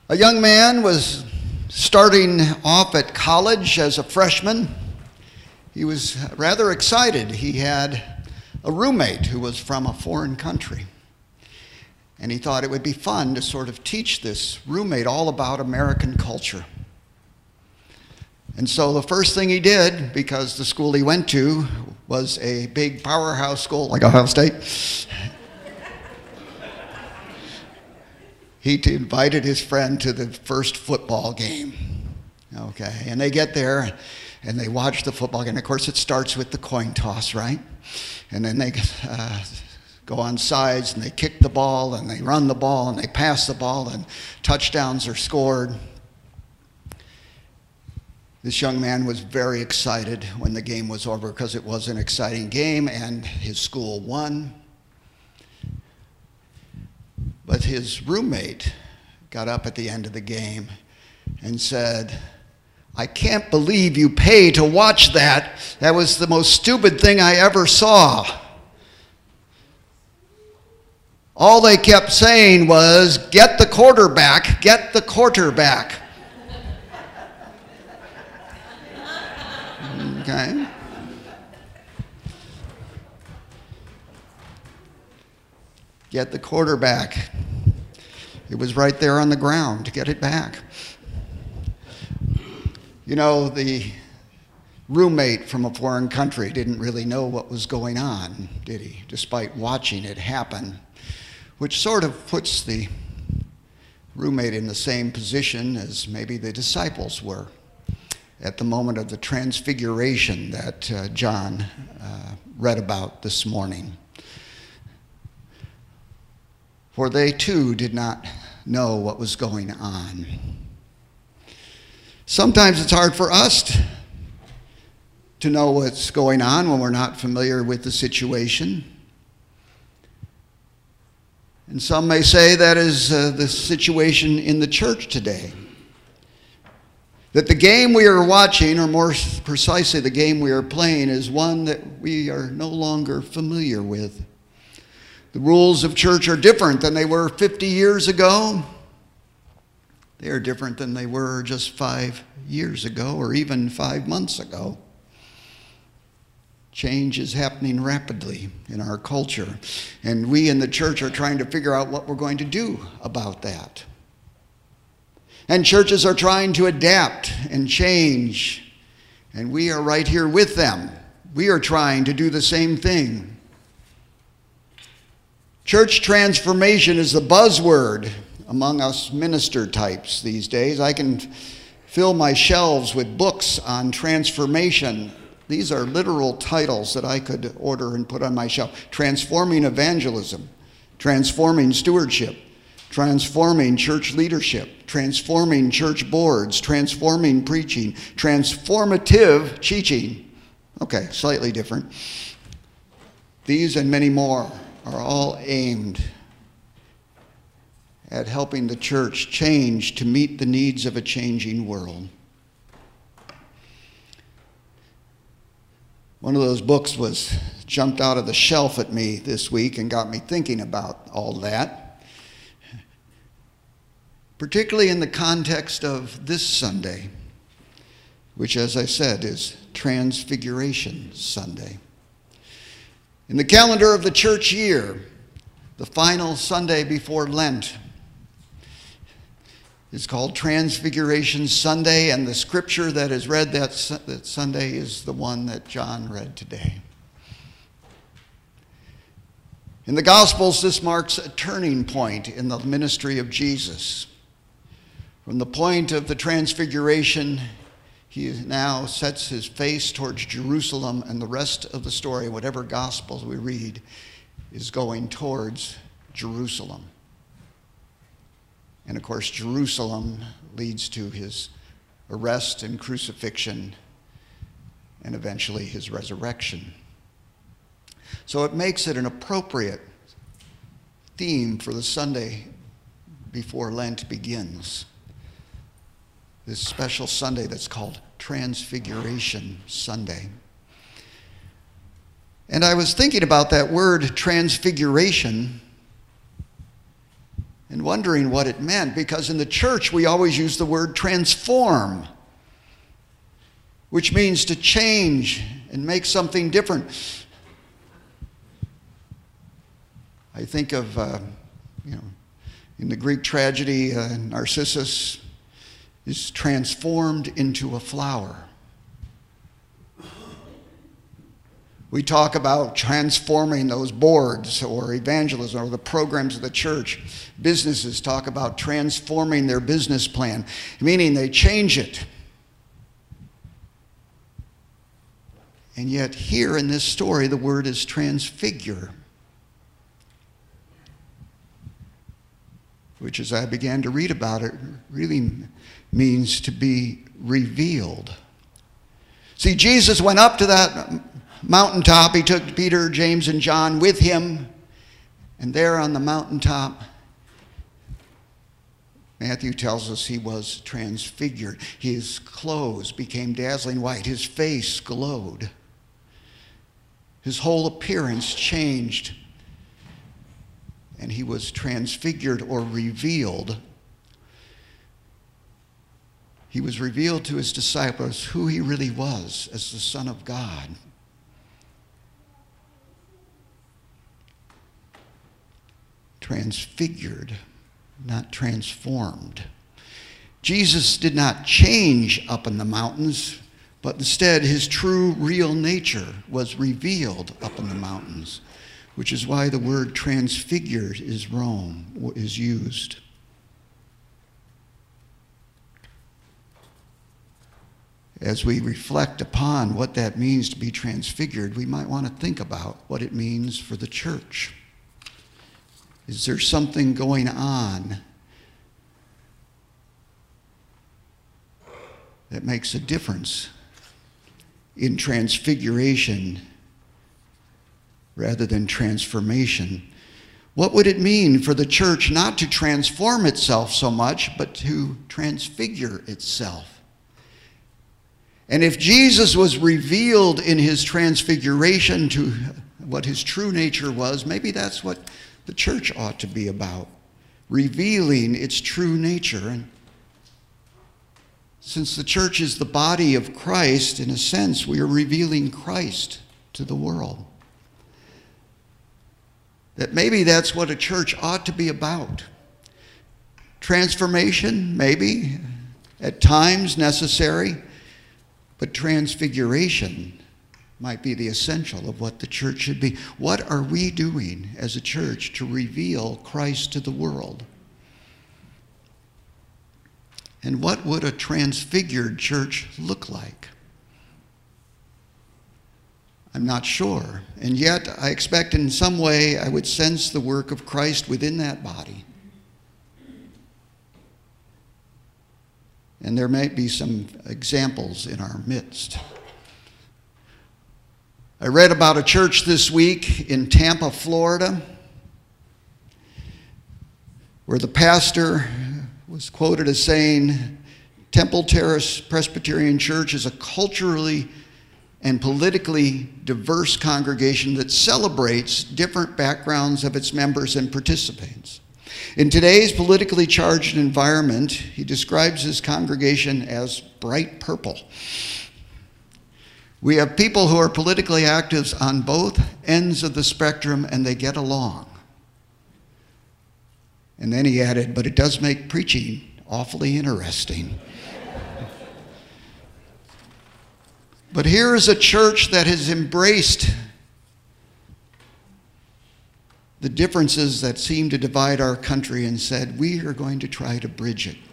A young man was starting off at college as a freshman. He was rather excited. He had a roommate who was from a foreign country. And he thought it would be fun to sort of teach this roommate all about American culture. And so the first thing he did, because the school he went to was a big powerhouse school like Ohio State, he invited his friend to the first football game. Okay, and they get there and they watch the football game. Of course, it starts with the coin toss, right? And then they go on sides and they kick the ball and they run the ball and they pass the ball and touchdowns are scored. This young man was very excited when the game was over because it was an exciting game and his school won. But his roommate got up at the end of the game and said, "I can't believe you pay to watch that. That was the most stupid thing I ever saw." All they kept saying was, "Get the quarterback, get the quarterback." Okay. Get the quarterback. It was right there on the ground. Get it back. You know, the roommate from a foreign country didn't really know what was going on, did he? Despite watching it happen, which sort of puts the roommate in the same position as maybe the disciples were at the moment of the transfiguration that John read about this morning. For they too did not know what was going on. Sometimes it's hard for us to know what's going on when we're not familiar with the situation. And some may say that is the situation in the church today. That the game we are watching, or more precisely the game we are playing, is one that we are no longer familiar with. The rules of church are different than they were 50 years ago. They are different than they were just 5 years ago or even 5 months ago. Change is happening rapidly in our culture, and we in the church are trying to figure out what we're going to do about that. And churches are trying to adapt and change, and we are right here with them. We are trying to do the same thing. Church transformation is the buzzword among us minister types these days. I can fill my shelves with books on transformation. These are literal titles that I could order and put on my shelf. Transforming evangelism, transforming stewardship, transforming church leadership, transforming church boards, transforming preaching, transformative teaching. Okay, slightly different. These and many more are all aimed at helping the church change to meet the needs of a changing world. One of those books jumped out of the shelf at me this week and got me thinking about all that, particularly in the context of this Sunday, which, as I said, is Transfiguration Sunday. In the calendar of the church year, the final Sunday before Lent is called Transfiguration Sunday, and the scripture that is read that Sunday is the one that John read today. In the Gospels, this marks a turning point in the ministry of Jesus. From the point of the Transfiguration, he now sets his face towards Jerusalem, and the rest of the story, whatever Gospels we read, is going towards Jerusalem. And of course, Jerusalem leads to his arrest and crucifixion and eventually his resurrection. So it makes it an appropriate theme for the Sunday before Lent begins. This special Sunday that's called Transfiguration Sunday. And I was thinking about that word transfiguration and wondering what it meant, because in the church we always use the word transform, which means to change and make something different. I think of, in the Greek tragedy, Narcissus is transformed into a flower. We talk about transforming those boards or evangelism or the programs of the church. Businesses talk about transforming their business plan, meaning they change it. And yet here in this story, the word is transfigure, which as I began to read about it, really means to be revealed. See, Jesus went up to that mountaintop. He took Peter, James, and John with him. And there on the mountaintop, Matthew tells us he was transfigured. His clothes became dazzling white. His face glowed. His whole appearance changed. And he was transfigured or revealed. He was revealed to his disciples who he really was as the Son of God. Transfigured, not transformed. Jesus did not change up in the mountains, but instead his true, real nature was revealed up in the mountains, which is why the word transfigured is used. As we reflect upon what that means to be transfigured, we might want to think about what it means for the church. Is there something going on that makes a difference in transfiguration rather than transformation? What would it mean for the church not to transform itself so much, but to transfigure itself? And if Jesus was revealed in his transfiguration to what his true nature was, maybe that's what the church ought to be about, revealing its true nature. And since the church is the body of Christ, in a sense, we are revealing Christ to the world. That maybe that's what a church ought to be about. Transformation, maybe, at times necessary, but transfiguration might be the essential of what the church should be. What are we doing as a church to reveal Christ to the world? And what would a transfigured church look like? I'm not sure. And yet, I expect in some way I would sense the work of Christ within that body. And there might be some examples in our midst. I read about a church this week in Tampa, Florida, where the pastor was quoted as saying, Temple Terrace Presbyterian Church is a culturally and politically diverse congregation that celebrates different backgrounds of its members and participants. In today's politically charged environment, he describes his congregation as bright purple. We have people who are politically active on both ends of the spectrum, and they get along. And then he added, but it does make preaching awfully interesting. But here is a church that has embraced the differences that seem to divide our country and said, we are going to try to bridge it.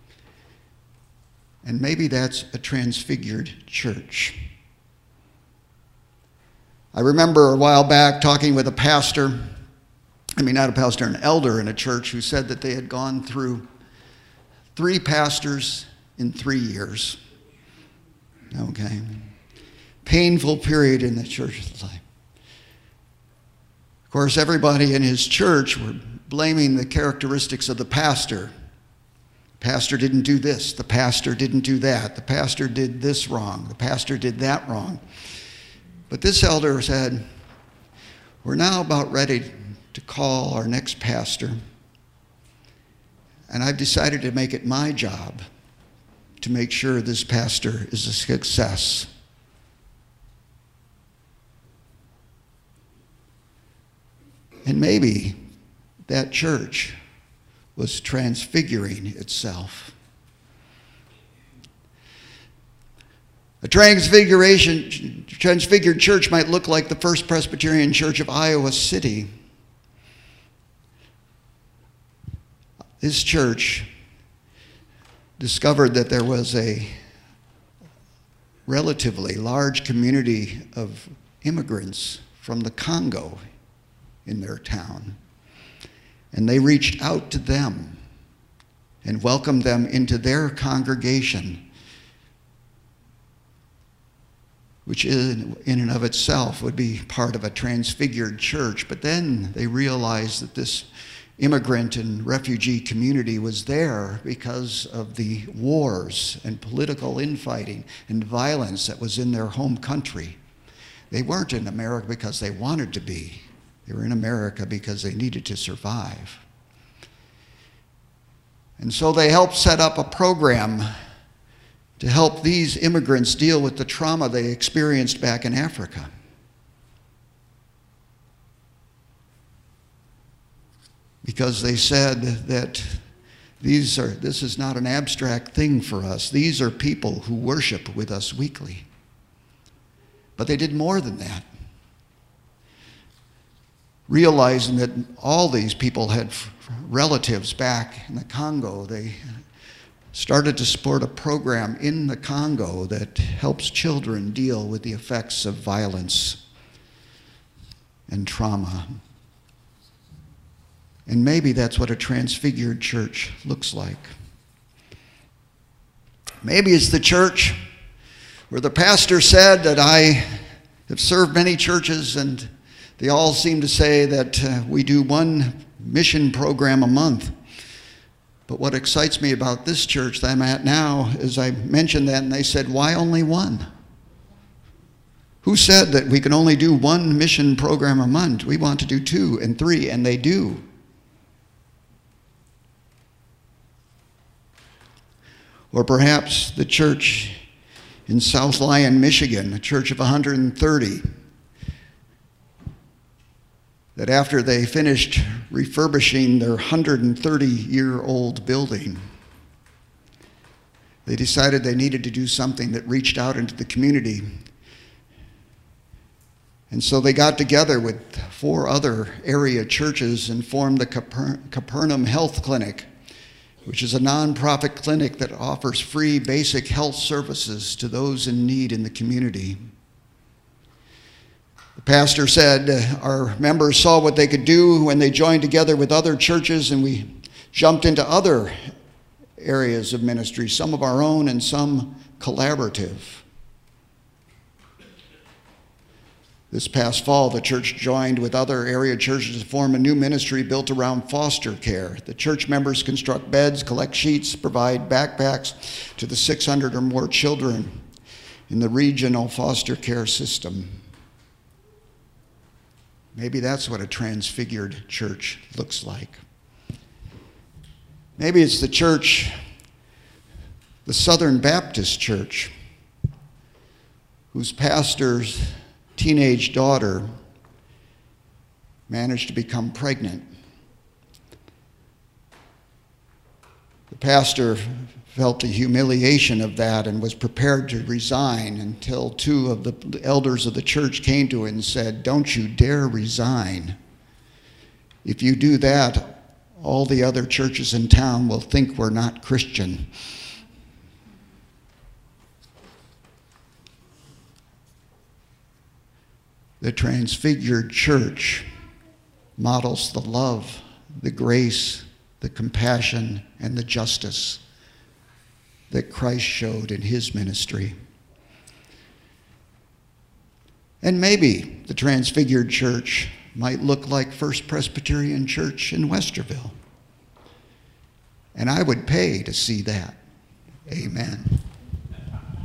And maybe that's a transfigured church. I remember a while back talking with an elder in a church who said that they had gone through 3 pastors in 3 years. Okay. Painful period in the church's life. Of course, everybody in his church were blaming the characteristics of the pastor. The pastor didn't do this. The pastor didn't do that. The pastor did this wrong. The pastor did that wrong. But this elder said, we're now about ready to call our next pastor. And I've decided to make it my job to make sure this pastor is a success. And maybe that church was transfiguring itself. A transfigured church might look like the First Presbyterian Church of Iowa City. This church discovered that there was a relatively large community of immigrants from the Congo in their town. And they reached out to them and welcomed them into their congregation, which in and of itself would be part of a transfigured church. But then they realized that this immigrant and refugee community was there because of the wars and political infighting and violence that was in their home country. They weren't in America because they wanted to be. They were in America because they needed to survive. And so they helped set up a program to help these immigrants deal with the trauma they experienced back in Africa. Because they said that this is not an abstract thing for us. These are people who worship with us weekly. But they did more than that. Realizing that all these people had relatives back in the Congo, they started to support a program in the Congo that helps children deal with the effects of violence and trauma. And maybe that's what a transfigured church looks like. Maybe it's the church where the pastor said that I have served many churches and they all seem to say that we do one mission program a month. But what excites me about this church that I'm at now is I mentioned that and they said, why only one? Who said that we can only do one mission program a month? We want to do 2 and 3, and they do. Or perhaps the church in South Lyon, Michigan, a church of 130, that after they finished refurbishing their 130-year-old building, they decided they needed to do something that reached out into the community. And so they got together with 4 other area churches and formed the Capernaum Health Clinic, which is a nonprofit clinic that offers free basic health services to those in need in the community. The pastor said our members saw what they could do when they joined together with other churches, and we jumped into other areas of ministry, some of our own and some collaborative. This past fall, the church joined with other area churches to form a new ministry built around foster care. The church members construct beds, collect sheets, provide backpacks to the 600 or more children in the regional foster care system. Maybe that's what a transfigured church looks like. Maybe it's the church, the Southern Baptist Church, whose pastor's teenage daughter managed to become pregnant. The pastor felt the humiliation of that and was prepared to resign until 2 of the elders of the church came to him and said, "Don't you dare resign. If you do that, all the other churches in town will think we're not Christian." The transfigured church models the love, the grace, the compassion, and the justice that Christ showed in his ministry. And maybe the transfigured church might look like First Presbyterian Church in Westerville. And I would pay to see that. Amen.